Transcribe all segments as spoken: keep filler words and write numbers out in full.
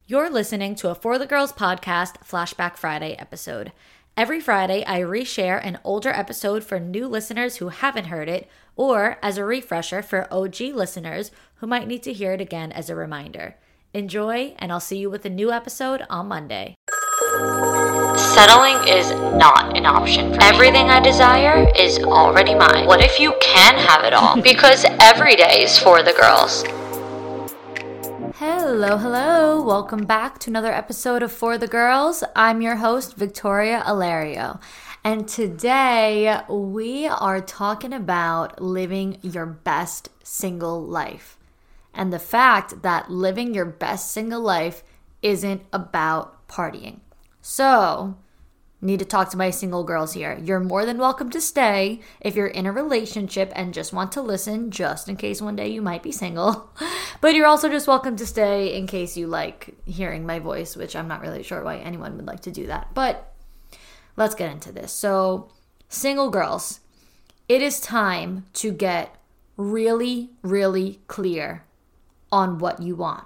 You're listening to a For the Girls podcast Flashback Friday episode. Every Friday, I reshare an older episode for new listeners who haven't heard it, or as a refresher for O G listeners who might need to hear it again as a reminder. Enjoy, and I'll see you with a new episode on Monday. Settling is not an option for me. Everything I desire is already mine. What if you can have it all? Because every day is for the girls. Hello, hello. Welcome back to another episode of For the Girls. I'm your host, Victoria Alario. And today we are talking about living your best single life. And the fact that living your best single life isn't about partying. So, need to talk to my single girls here. You're more than welcome to stay if you're in a relationship and just want to listen, just in case one day you might be single. But you're also just welcome to stay in case you like hearing my voice, which I'm not really sure why anyone would like to do that. But let's get into this. So, single girls, it is time to get really, really clear on what you want.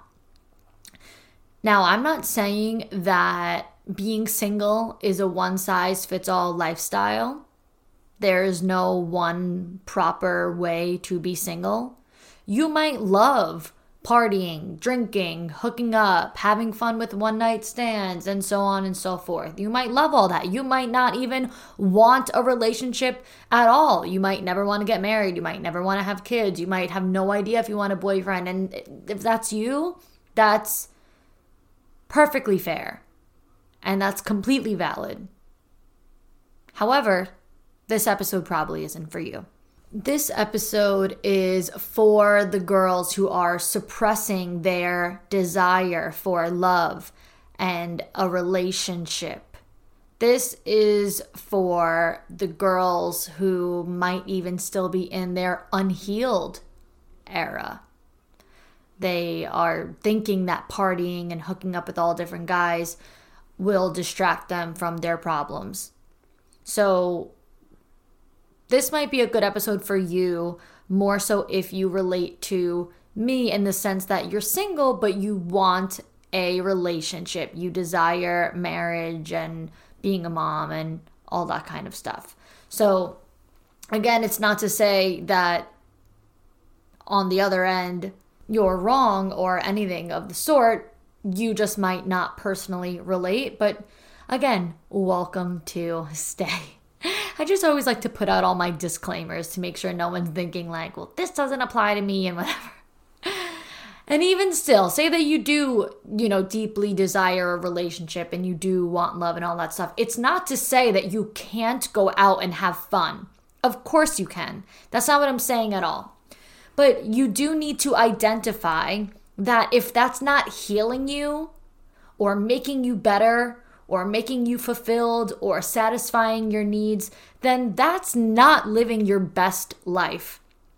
Now, I'm not saying that being single is a one-size-fits-all lifestyle. There is no one proper way to be single. You might love partying, drinking, hooking up, having fun with one-night stands, and so on and so forth. You might love all that. You might not even want a relationship at all. You might never want to get married. You might never want to have kids. You might have no idea if you want a boyfriend. And if that's you, that's perfectly fair. And that's completely valid. However, this episode probably isn't for you. This episode is for the girls who are suppressing their desire for love and a relationship. This is for the girls who might even still be in their unhealed era. They are thinking that partying and hooking up with all different guys will distract them from their problems. So this might be a good episode for you, more so if you relate to me in the sense that you're single, but you want a relationship. You desire marriage and being a mom and all that kind of stuff. So again, it's not to say that on the other end, you're wrong or anything of the sort. You just might not personally relate, but again, welcome to stay. I just always like to put out all my disclaimers to make sure no one's thinking like, well, this doesn't apply to me and whatever. And even still, say that you do, you know, deeply desire a relationship and you do want love and all that stuff. It's not to say that you can't go out and have fun. Of course you can. That's not what I'm saying at all. But you do need to identify that if that's not healing you or making you better or making you fulfilled or satisfying your needs, then that's not living your best life.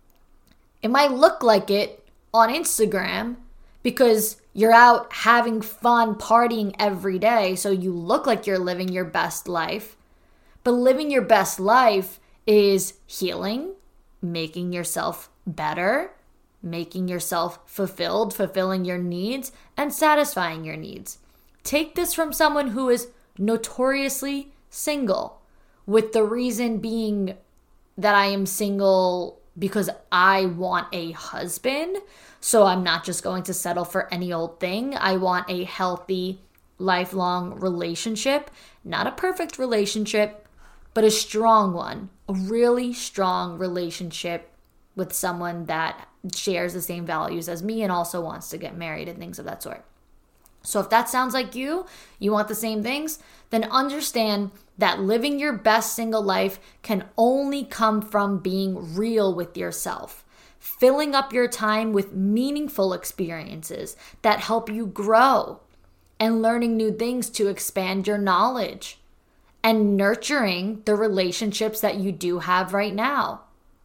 It might look like it on Instagram because you're out having fun, partying every day, so you look like you're living your best life. But living your best life is healing, making yourself better, making yourself fulfilled, fulfilling your needs, and satisfying your needs. Take this from someone who is notoriously single, with the reason being that I am single because I want a husband, so I'm not just going to settle for any old thing. I want a healthy, lifelong relationship, not a perfect relationship, but a strong one, a really strong relationship with someone that shares the same values as me and also wants to get married and things of that sort. So if that sounds like you, you want the same things, then understand that living your best single life can only come from being real with yourself, filling up your time with meaningful experiences that help you grow, and learning new things to expand your knowledge, and nurturing the relationships that you do have right now.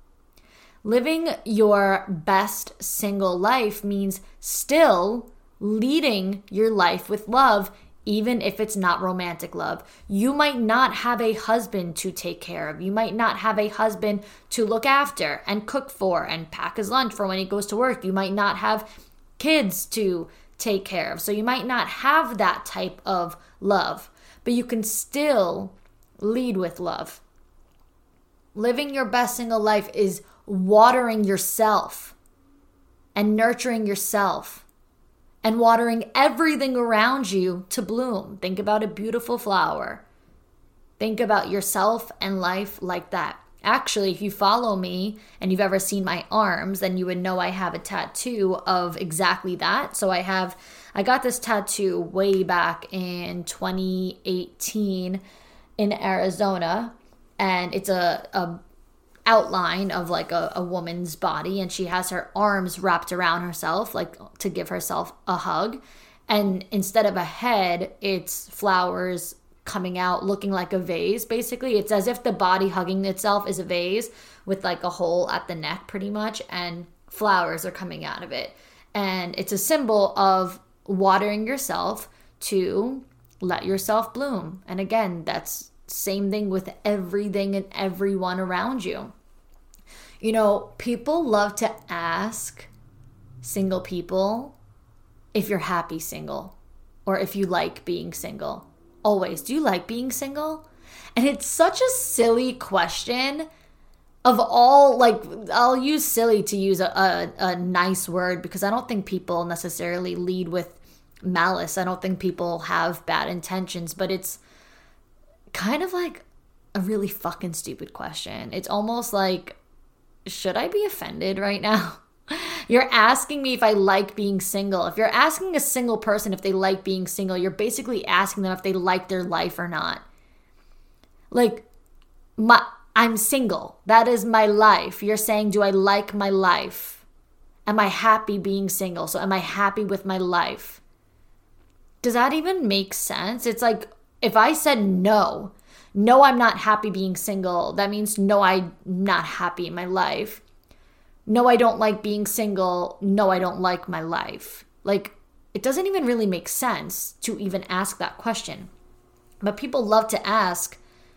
Living your best single life means still leading your life with love, even if it's not romantic love. You might not have a husband to take care of. You might not have a husband to look after and cook for and pack his lunch for when he goes to work. You might not have kids to take care of. So you might not have that type of love, but you can still lead with love. Living your best single life is watering yourself and nurturing yourself and watering everything around you to bloom. Think about a beautiful flower. Think about yourself and life like that. Actually, if you follow me and you've ever seen my arms, then you would know I have a tattoo of exactly that. So I have, I got this tattoo way back in twenty eighteen in Arizona, and it's a, a outline of like a, a woman's body, and she has her arms wrapped around herself, like to give herself a hug. And instead of a head, it's flowers coming out looking like a vase. Basically, it's as if the body hugging itself is a vase with like a hole at the neck pretty much, and flowers are coming out of it. And it's a symbol of watering yourself to let yourself bloom. And again, that's same thing with everything and everyone around you. You know, people love to ask single people if you're happy single or if you like being single. Always, do you like being single? And it's such a silly question. Of all, like, I'll use silly to use a, a, a nice word, because I don't think people necessarily lead with malice. I don't think people have bad intentions, but it's kind of like a really fucking stupid question. It's almost like, should I be offended right now? You're asking me if I like being single. If you're asking a single person if they like being single, you're basically asking them if they like their life or not. Like, my, I'm single. That is my life. You're saying, do I like my life? Am I happy being single? So am I happy with my life? Does that even make sense? It's like, if I said no, no, I'm not happy being single, that means no, I'm not happy in my life. No, I don't like being single. No, I don't like my life. Like, it doesn't even really make sense to even ask that question. But people love to ask,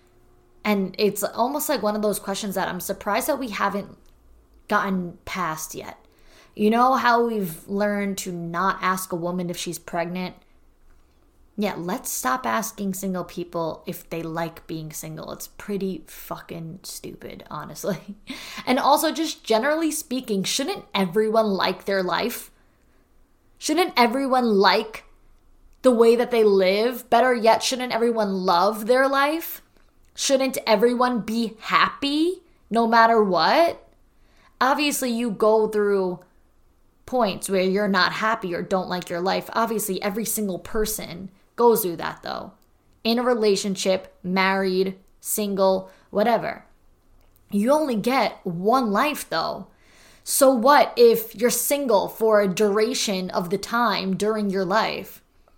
and it's almost like one of those questions that I'm surprised that we haven't gotten past yet. You know how we've learned to not ask a woman if she's pregnant? Yeah, let's stop asking single people if they like being single. It's pretty fucking stupid, honestly. And also, just generally speaking, shouldn't everyone like their life? Shouldn't everyone like the way that they live? Better yet, shouldn't everyone love their life? Shouldn't everyone be happy no matter what? Obviously, you go through points where you're not happy or don't like your life. Obviously, every single person goes through that, though. In a relationship, married, single, whatever. You only get one life, though. So what if you're single for a duration of the time during your life?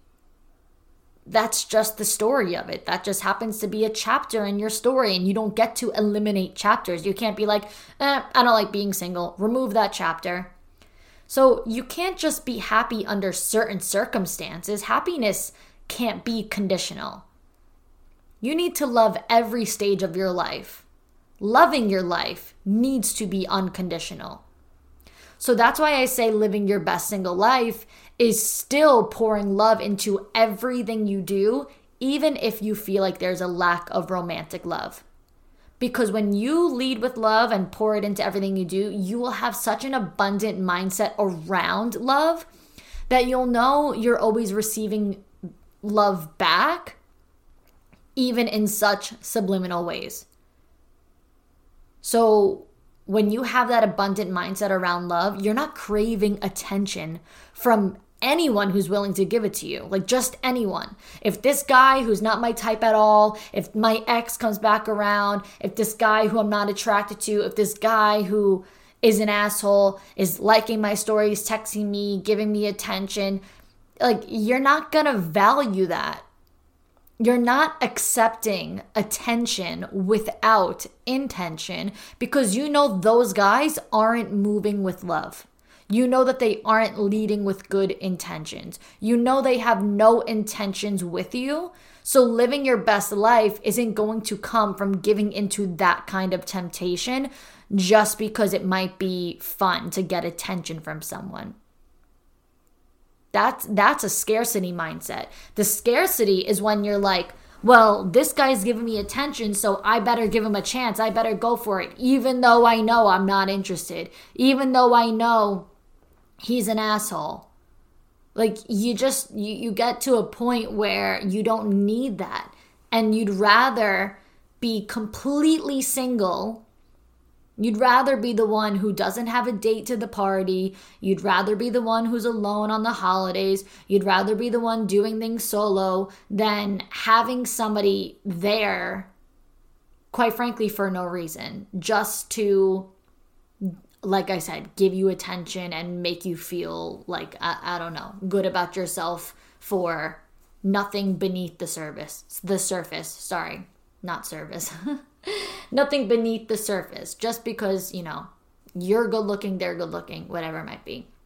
That's just the story of it. That just happens to be a chapter in your story, and you don't get to eliminate chapters. You can't be like, eh, I don't like being single. Remove that chapter. So you can't just be happy under certain circumstances. Happiness can't be conditional. You need to love every stage of your life. Loving your life needs to be unconditional. So that's why I say living your best single life is still pouring love into everything you do, even if you feel like there's a lack of romantic love. Because when you lead with love and pour it into everything you do, you will have such an abundant mindset around love that you'll know you're always receiving love back, even in such subliminal ways. So when you have that abundant mindset around love, you're not craving attention from anyone who's willing to give it to you. Like, just anyone. If this guy who's not my type at all, if my ex comes back around, if this guy who I'm not attracted to, if this guy who is an asshole is liking my stories, texting me, giving me attention, like, you're not gonna value that. You're not accepting attention without intention, because you know those guys aren't moving with love. You know that they aren't leading with good intentions. You know they have no intentions with you. So living your best life isn't going to come from giving into that kind of temptation just because it might be fun to get attention from someone. That's that's a scarcity mindset. The scarcity is when you're like, well, this guy's giving me attention, so I better give him a chance. I better go for it, even though I know I'm not interested, even though I know he's an asshole. Like, you just, you, you get to a point where you don't need that. And you'd rather be completely single. You'd rather be the one who doesn't have a date to the party. You'd rather be the one who's alone on the holidays. You'd rather be the one doing things solo than having somebody there, quite frankly, for no reason. Just to, like I said, give you attention and make you feel like, I, I don't know, good about yourself for nothing beneath the surface. The surface, sorry, not service. Nothing beneath the surface, just because, you know, you're good looking, they're good looking, whatever it might be.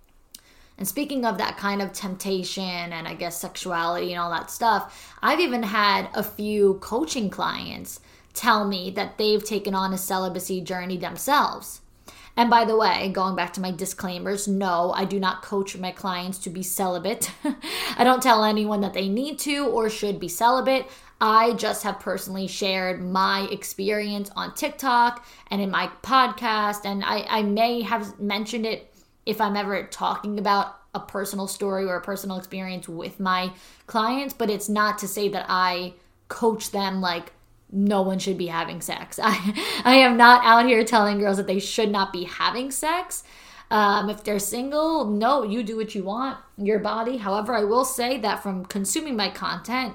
And speaking of that kind of temptation and I guess sexuality and all that stuff, I've even had a few coaching clients tell me that they've taken on a celibacy journey themselves. And by the way, going back to my disclaimers, no, I do not coach my clients to be celibate. I don't tell anyone that they need to or should be celibate. I just have personally shared my experience on TikTok and in my podcast, and I, I may have mentioned it if I'm ever talking about a personal story or a personal experience with my clients, but it's not to say that I coach them like no one should be having sex. I, I am not out here telling girls that they should not be having sex. Um, if they're single, no, you do what you want, your body. However, I will say that from consuming my content,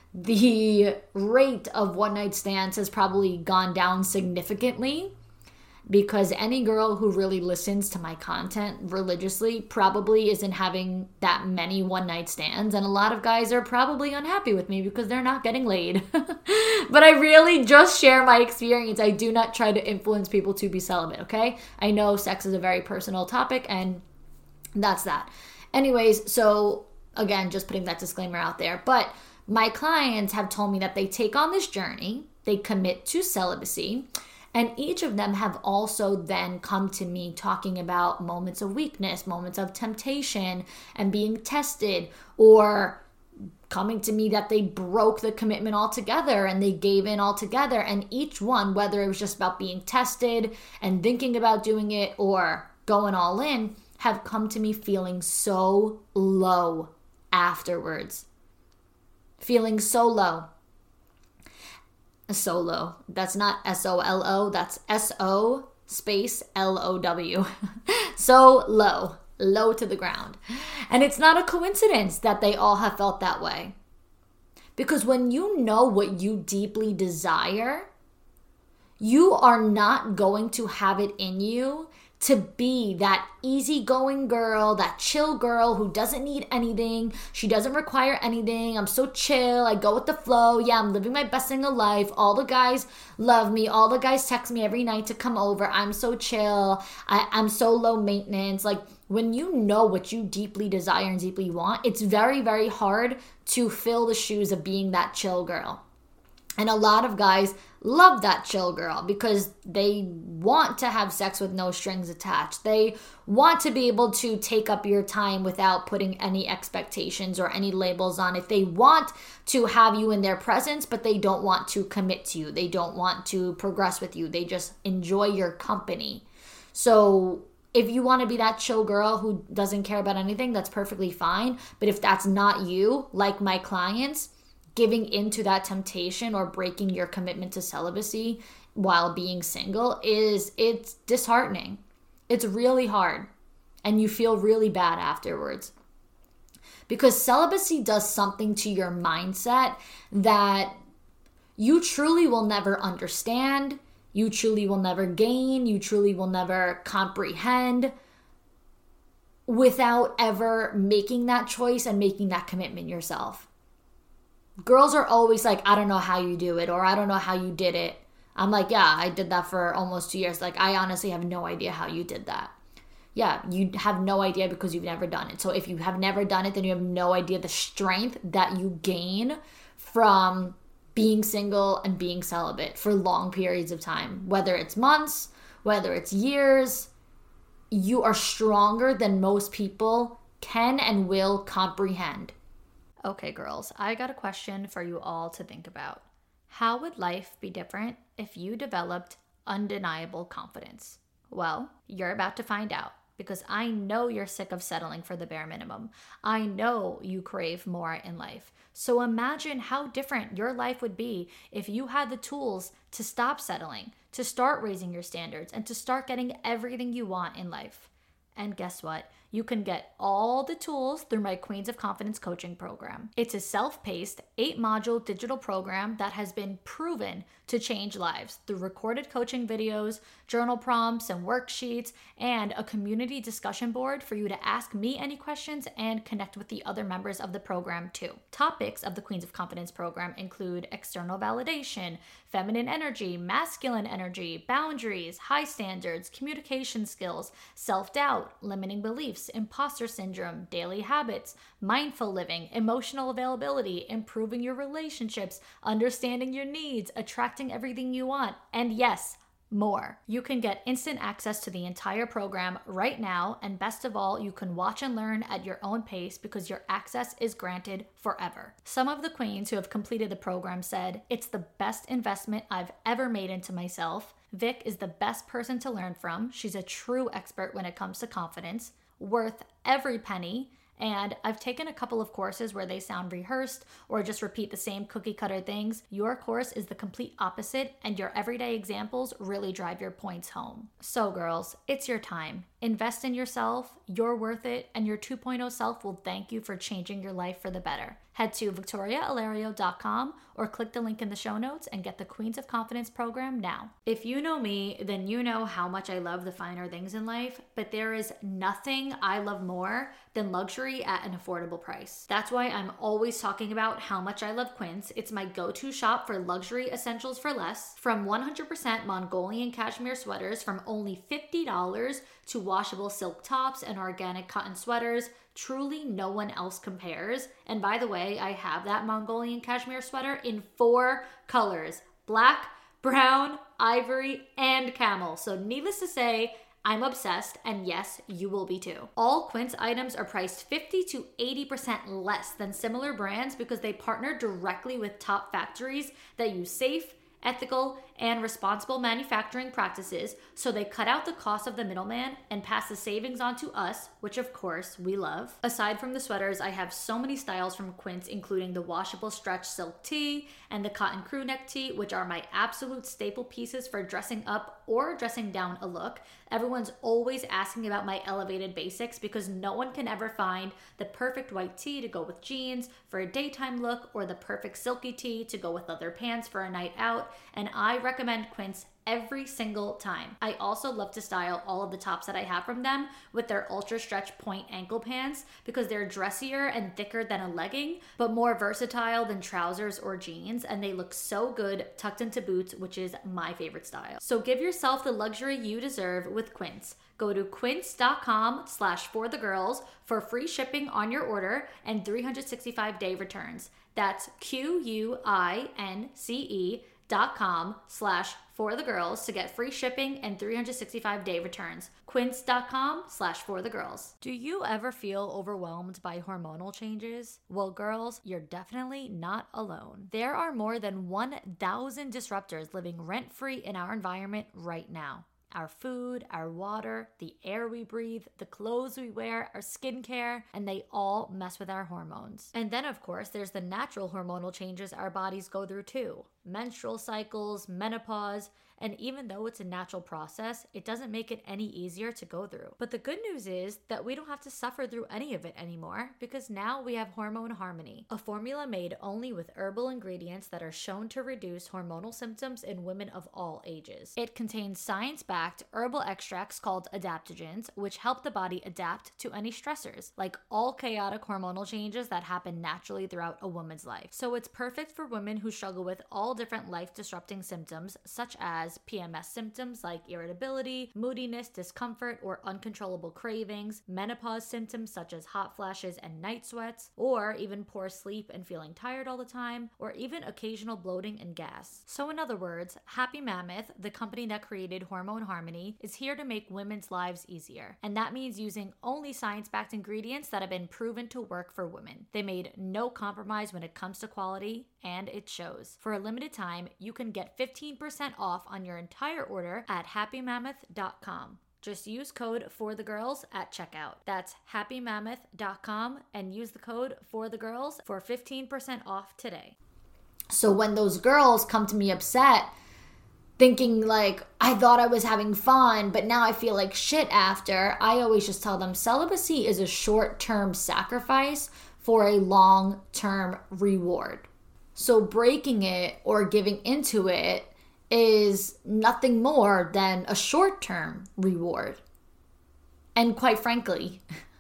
the rate of one-night stands has probably gone down significantly, because any girl who really listens to my content religiously probably isn't having that many one-night stands, and a lot of guys are probably unhappy with me because they're not getting laid. But I really just share my experience. I do not try to influence people to be celibate, okay? I know sex is a very personal topic, and that's that. Anyways, so again, just putting that disclaimer out there, but my clients have told me that they take on this journey, they commit to celibacy, and each of them have also then come to me talking about moments of weakness, moments of temptation, and being tested, or coming to me that they broke the commitment altogether and they gave in altogether. And each one, whether it was just about being tested and thinking about doing it or going all in, have come to me feeling so low afterwards. Feeling so low. So low. That's not S O L O. That's S O space L O W. So low. Low to the ground. And it's not a coincidence that they all have felt that way. Because when you know what you deeply desire, you are not going to have it in you to be that easygoing girl, that chill girl who doesn't need anything. She doesn't require anything. I'm so chill. I go with the flow. Yeah, I'm living my best single life. All the guys love me. All the guys text me every night to come over. I'm so chill. I, I'm so low maintenance. Like, when you know what you deeply desire and deeply want, it's very, very hard to fill the shoes of being that chill girl. And a lot of guys love that chill girl because they want to have sex with no strings attached. They want to be able to take up your time without putting any expectations or any labels on it. They want to have you in their presence, but they don't want to commit to you. They don't want to progress with you. They just enjoy your company. So if you want to be that chill girl who doesn't care about anything, that's perfectly fine. But if that's not you, like my clients, giving into that temptation or breaking your commitment to celibacy while being single is, it's disheartening. It's really hard. And you feel really bad afterwards. Because celibacy does something to your mindset that you truly will never understand. You truly will never gain. You truly will never comprehend without ever making that choice and making that commitment yourself. Girls are always like, I don't know how you do it, or I don't know how you did it. I'm like, yeah, I did that for almost two years. Like, I honestly have no idea how you did that. Yeah, you have no idea because you've never done it. So if you have never done it, then you have no idea the strength that you gain from being single and being celibate for long periods of time. Whether it's months, whether it's years, you are stronger than most people can and will comprehend. Okay, girls, I got a question for you all to think about. How would life be different if you developed undeniable confidence? Well, you're about to find out, because I know you're sick of settling for the bare minimum. I know you crave more in life. So imagine how different your life would be if you had the tools to stop settling, to start raising your standards, and to start getting everything you want in life. And guess what? You can get all the tools through my Queens of Confidence coaching program. It's a self-paced, eight-module digital program that has been proven to change lives through recorded coaching videos, journal prompts and worksheets, and a community discussion board for you to ask me any questions and connect with the other members of the program too. Topics of the Queens of Confidence program include external validation, feminine energy, masculine energy, boundaries, high standards, communication skills, self-doubt, limiting beliefs, imposter syndrome, daily habits, mindful living, emotional availability, improving your relationships, understanding your needs, attracting everything you want, and yes, more. You can get instant access to the entire program right now, and best of all, you can watch and learn at your own pace because your access is granted forever. Some of the queens who have completed the program said, "It's the best investment I've ever made into myself. Vic is the best person to learn from. She's a true expert when it comes to confidence, worth every penny, and I've taken a couple of courses where they sound rehearsed or just repeat the same cookie cutter things. Your course is the complete opposite, and your everyday examples really drive your points home." So girls, it's your time. Invest in yourself, you're worth it, and your two point oh self will thank you for changing your life for the better. Head to victoria alario dot com or click the link in the show notes and get the Queens of Confidence program now. If you know me, then you know how much I love the finer things in life, but there is nothing I love more than luxury at an affordable price. That's why I'm always talking about how much I love Quince. It's my go-to shop for luxury essentials for less. From one hundred percent Mongolian cashmere sweaters from only fifty dollars to washable silk tops and organic cotton sweaters, truly no one else compares. And by the way, I have that Mongolian cashmere sweater in four colors: black, brown, ivory, and camel. So needless to say, I'm obsessed, and yes, you will be too. All Quince items are priced fifty to eighty percent less than similar brands because they partner directly with top factories that use safe, ethical, and responsible manufacturing practices, so they cut out the cost of the middleman and pass the savings on to us, which of course we love. Aside from the sweaters, I have so many styles from Quince, including the washable stretch silk tee and the cotton crew neck tee, which are my absolute staple pieces for dressing up or dressing down a look. Everyone's always asking about my elevated basics because no one can ever find the perfect white tee to go with jeans for a daytime look, or the perfect silky tee to go with leather pants for a night out, and I recommend Quince every single time. I also love to style all of the tops that I have from them with their ultra stretch point ankle pants because they're dressier and thicker than a legging, but more versatile than trousers or jeans, and they look so good tucked into boots, which is my favorite style. So give yourself the luxury you deserve with Quince. Go to quince.com slash for the girls for free shipping on your order and three hundred sixty-five day returns. That's Q-U-I-N-C-E dot com slash for the girls to get free shipping and three hundred sixty-five day returns. Quince.com slash for the girls. Do you ever feel overwhelmed by hormonal changes? Well, girls, you're definitely not alone. There are more than one thousand disruptors living rent-free in our environment right now. Our food, our water, the air we breathe, the clothes we wear, our skincare, and they all mess with our hormones. And then, of course, there's the natural hormonal changes our bodies go through too. Menstrual cycles, menopause, and even though it's a natural process, it doesn't make it any easier to go through. But the good news is that we don't have to suffer through any of it anymore because now we have Hormone Harmony, a formula made only with herbal ingredients that are shown to reduce hormonal symptoms in women of all ages. It contains science-backed herbal extracts called adaptogens, which help the body adapt to any stressors, like all chaotic hormonal changes that happen naturally throughout a woman's life. So it's perfect for women who struggle with all different life-disrupting symptoms such as has P M S symptoms like irritability, moodiness, discomfort, or uncontrollable cravings, menopause symptoms such as hot flashes and night sweats, or even poor sleep and feeling tired all the time, or even occasional bloating and gas. So in other words, Happy Mammoth, the company that created Hormone Harmony, is here to make women's lives easier. And that means using only science-backed ingredients that have been proven to work for women. They made no compromise when it comes to quality, and it shows. For a limited time, you can get fifteen percent off on your entire order at happy mammoth dot com. Just use code FORTHEGIRLS at checkout. That's happy mammoth dot com and use the code FORTHEGIRLS for fifteen percent off today. So when those girls come to me upset, thinking like, I thought I was having fun, but now I feel like shit after, I always just tell them celibacy is a short-term sacrifice for a long-term reward. So breaking it or giving into it is nothing more than a short-term reward. And quite frankly,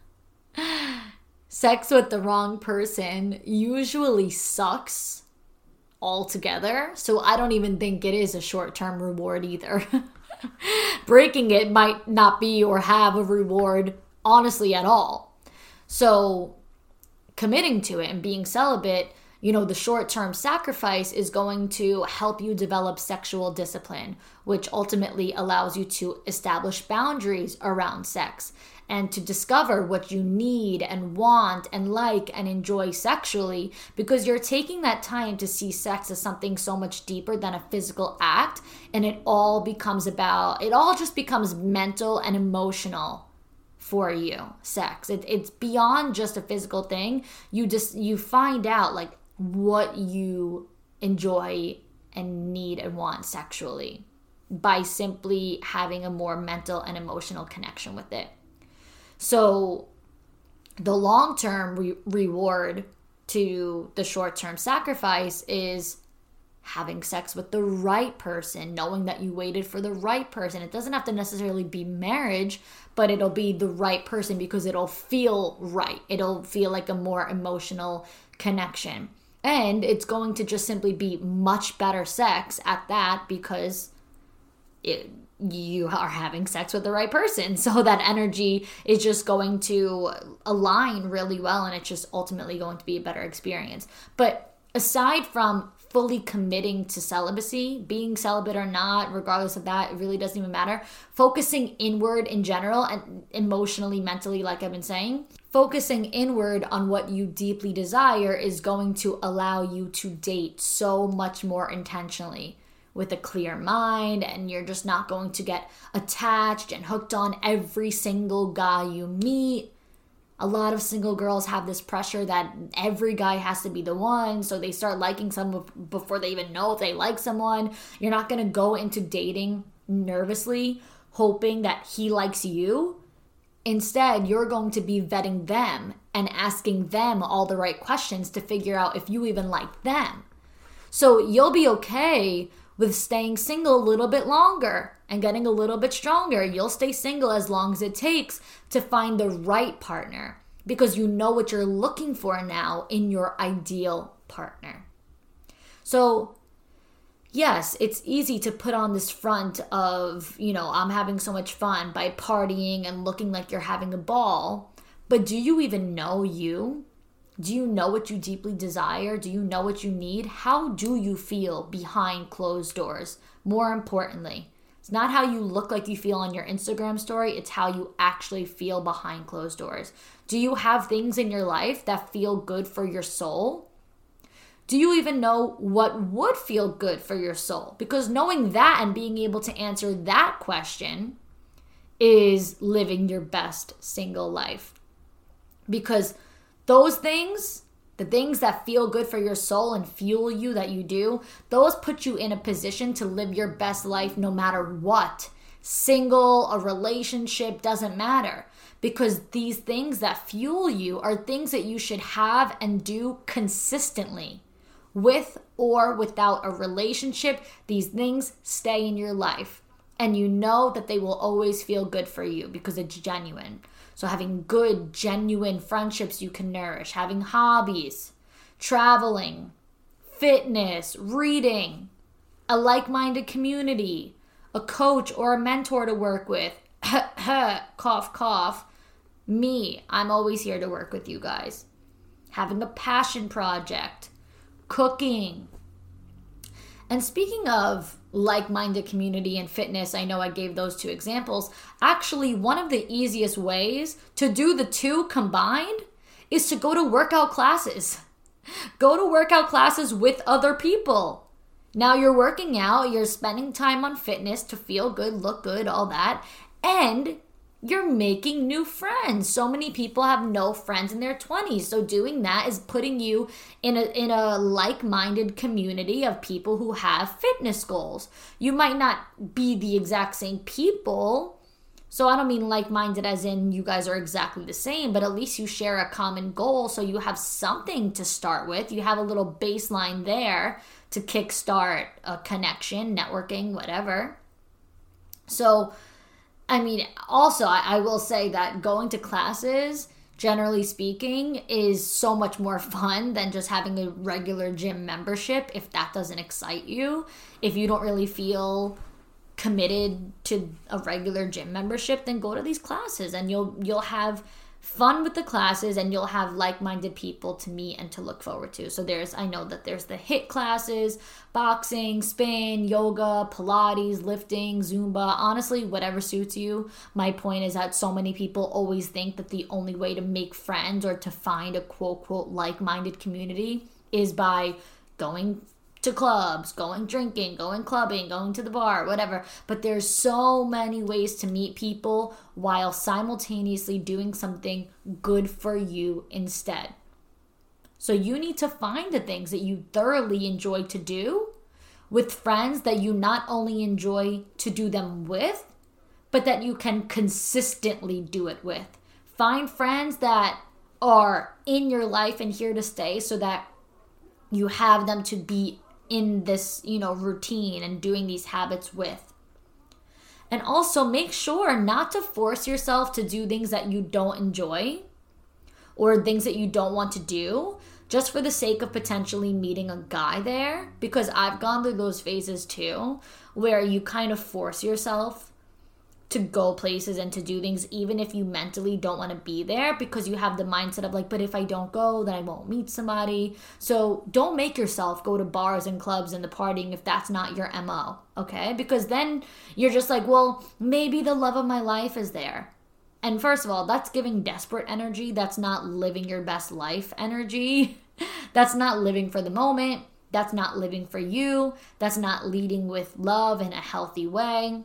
sex with the wrong person usually sucks altogether, so I don't even think it is a short-term reward either. Breaking it might not be or have a reward honestly at all. So committing to it and being celibate, you know, the short-term sacrifice is going to help you develop sexual discipline, which ultimately allows you to establish boundaries around sex and to discover what you need and want and like and enjoy sexually, because you're taking that time to see sex as something so much deeper than a physical act, and it all becomes about, it all just becomes mental and emotional for you, sex. It, it's beyond just a physical thing. You just, you find out like what you enjoy and need and want sexually by simply having a more mental and emotional connection with it. So the long-term re- reward to the short-term sacrifice is having sex with the right person, knowing that you waited for the right person. It doesn't have to necessarily be marriage, but it'll be the right person because it'll feel right. It'll feel like a more emotional connection. And it's going to just simply be much better sex at that because it, you are having sex with the right person. So that energy is just going to align really well, and it's just ultimately going to be a better experience. But aside from fully committing to celibacy, being celibate or not, regardless of that, it really doesn't even matter. Focusing inward in general and emotionally, mentally, like I've been saying, focusing inward on what you deeply desire is going to allow you to date so much more intentionally with a clear mind, and you're just not going to get attached and hooked on every single guy you meet. A lot of single girls have this pressure that every guy has to be the one, so they start liking someone before they even know if they like someone. You're not going to go into dating nervously, hoping that he likes you. Instead, you're going to be vetting them and asking them all the right questions to figure out if you even like them. So you'll be okay with staying single a little bit longer and getting a little bit stronger. You'll stay single as long as it takes to find the right partner because you know what you're looking for now in your ideal partner. So yes, it's easy to put on this front of, you know, I'm having so much fun by partying and looking like you're having a ball. But do you even know you? Do you know what you deeply desire? Do you know what you need? How do you feel behind closed doors? More importantly, it's not how you look like you feel on your Instagram story. It's how you actually feel behind closed doors. Do you have things in your life that feel good for your soul? Do you even know what would feel good for your soul? Because knowing that and being able to answer that question is living your best single life. Because those things, the things that feel good for your soul and fuel you that you do, those put you in a position to live your best life no matter what. Single, a relationship, doesn't matter. Because these things that fuel you are things that you should have and do consistently. With or without a relationship, these things stay in your life. And you know that they will always feel good for you because it's genuine. So having good, genuine friendships you can nourish, having hobbies, traveling, fitness, reading, a like-minded community, a coach or a mentor to work with. Cough, cough. Me, I'm always here to work with you guys. Having a passion project, cooking. And speaking of like-minded community and fitness, I know I gave those two examples. Actually, one of the easiest ways to do the two combined is to go to workout classes. Go to workout classes with other people. Now you're working out, you're spending time on fitness to feel good, look good, all that, and you're making new friends. So many people have no friends in their twenties. So doing that is putting you in a in a like-minded community of people who have fitness goals. You might not be the exact same people. So I don't mean like-minded as in you guys are exactly the same, but at least you share a common goal, so you have something to start with. You have a little baseline there to kickstart a connection, networking, whatever. So I mean, also, I, I will say that going to classes, generally speaking, is so much more fun than just having a regular gym membership if that doesn't excite you. If you don't really feel committed to a regular gym membership, then go to these classes and you'll you'll have fun with the classes and you'll have like-minded people to meet and to look forward to. So there's, I know that there's the HIIT classes, boxing, spin, yoga, Pilates, lifting, Zumba, honestly, whatever suits you. My point is that so many people always think that the only way to make friends or to find a quote-quote like-minded community is by going to clubs, going drinking, going clubbing, going to the bar, whatever. But there's so many ways to meet people while simultaneously doing something good for you instead. So you need to find the things that you thoroughly enjoy to do with friends that you not only enjoy to do them with, but that you can consistently do it with. Find friends that are in your life and here to stay so that you have them to be in this, you know, routine and doing these habits with. And also make sure not to force yourself to do things that you don't enjoy or things that you don't want to do just for the sake of potentially meeting a guy there. Because I've gone through those phases too, where you kind of force yourself to go places and to do things even if you mentally don't want to be there, because you have the mindset of like, but if I don't go, then I won't meet somebody. So don't make yourself go to bars and clubs and the partying if that's not your M O, okay? Because then you're just like, well, maybe the love of my life is there. And first of all, that's giving desperate energy. That's not living your best life energy. That's not living for the moment. That's not living for you. That's not leading with love in a healthy way.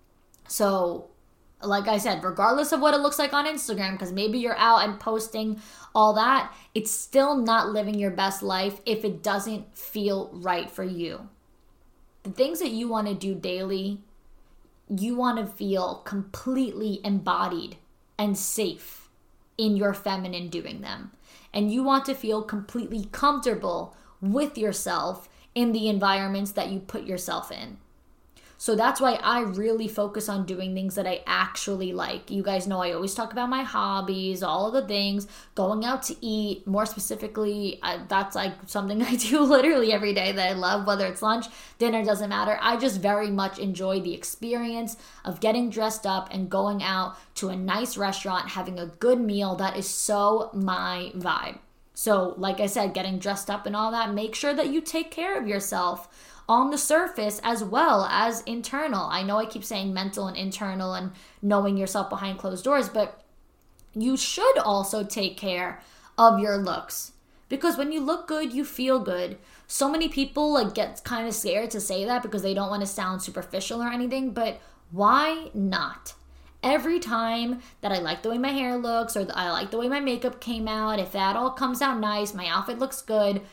So, like I said, regardless of what it looks like on Instagram, because maybe you're out and posting all that, it's still not living your best life if it doesn't feel right for you. The things that you want to do daily, you want to feel completely embodied and safe in your feminine doing them. And you want to feel completely comfortable with yourself in the environments that you put yourself in. So that's why I really focus on doing things that I actually like. You guys know I always talk about my hobbies, all of the things, going out to eat. More specifically, I, that's like something I do literally every day that I love, whether it's lunch, dinner, doesn't matter. I just very much enjoy the experience of getting dressed up and going out to a nice restaurant, having a good meal. That is so my vibe. So like I said, getting dressed up and all that, make sure that you take care of yourself on the surface as well as internal. I know I keep saying mental and internal and knowing yourself behind closed doors, but you should also take care of your looks, because when you look good, you feel good. So many people like get kind of scared to say that because they don't want to sound superficial or anything, but why not? Every time that I like the way my hair looks or I like the way my makeup came out, if that all comes out nice, my outfit looks good,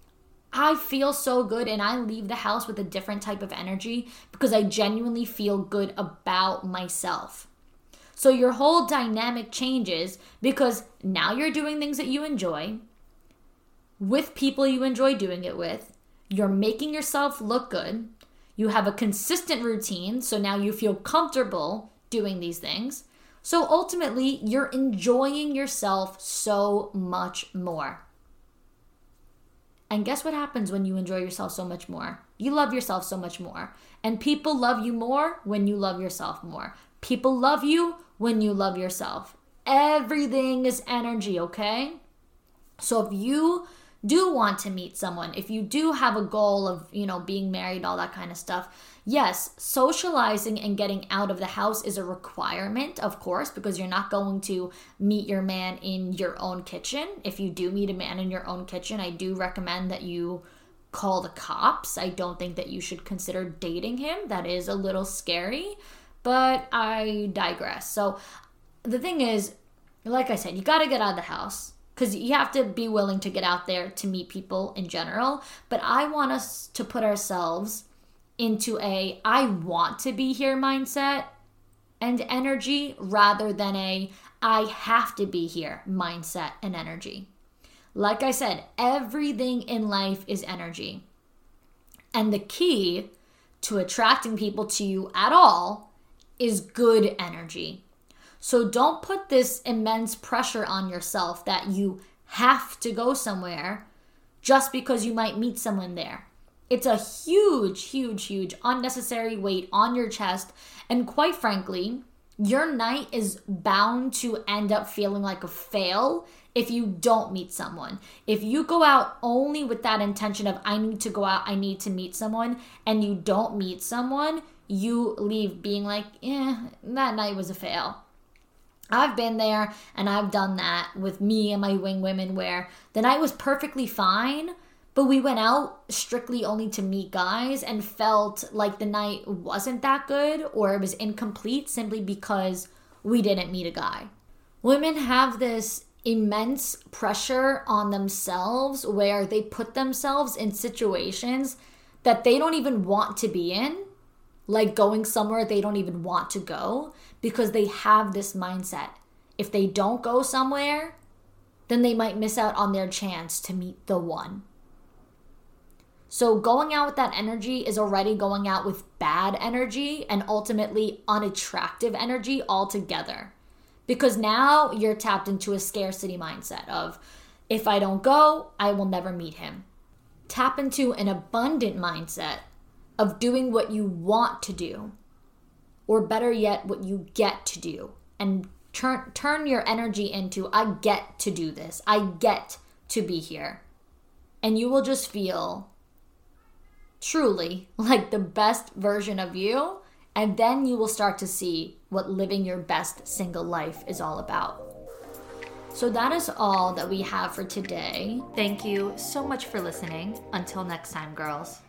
I feel so good and I leave the house with a different type of energy because I genuinely feel good about myself. So your whole dynamic changes because now you're doing things that you enjoy with people you enjoy doing it with. You're making yourself look good. You have a consistent routine, so now you feel comfortable doing these things. So ultimately, you're enjoying yourself so much more. And guess what happens when you enjoy yourself so much more? You love yourself so much more. And people love you more when you love yourself more. People love you when you love yourself. Everything is energy, okay? So if you do want to meet someone, if you do have a goal of, you know, being married, all that kind of stuff, yes, socializing and getting out of the house is a requirement, of course, because you're not going to meet your man in your own kitchen. If you do meet a man in your own kitchen, I do recommend that you call the cops. I don't think that you should consider dating him. That is a little scary, but I digress. So the thing is, like I said, you got to get out of the house, because you have to be willing to get out there to meet people in general. But I want us to put ourselves into a I want to be here mindset and energy, rather than a I have to be here mindset and energy. Like I said, everything in life is energy. And the key to attracting people to you at all is good energy. So don't put this immense pressure on yourself that you have to go somewhere just because you might meet someone there. It's a huge, huge, huge unnecessary weight on your chest. And quite frankly, your night is bound to end up feeling like a fail if you don't meet someone. If you go out only with that intention of I need to go out, I need to meet someone, and you don't meet someone, you leave being like, eh, that night was a fail. I've been there and I've done that with me and my wing women, where the night was perfectly fine, but we went out strictly only to meet guys and felt like the night wasn't that good, or it was incomplete simply because we didn't meet a guy. Women have this immense pressure on themselves where they put themselves in situations that they don't even want to be in, like going somewhere they don't even want to go, because they have this mindset. If they don't go somewhere, then they might miss out on their chance to meet the one. So going out with that energy is already going out with bad energy and ultimately unattractive energy altogether. Because now you're tapped into a scarcity mindset of, if I don't go, I will never meet him. Tap into an abundant mindset of doing what you want to do, or better yet, what you get to do, and turn turn your energy into, I get to do this, I get to be here. And you will just feel truly like the best version of you, and then you will start to see what living your best single life is all about. So that is all that we have for today. Thank you so much for listening. Until next time, girls.